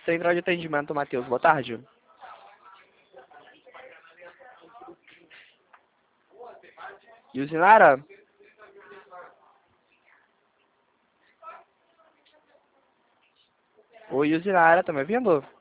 Central de Atendimento, Matheus. Boa tarde. Yusinara? Oi, Yusinara, tá me ouvindo?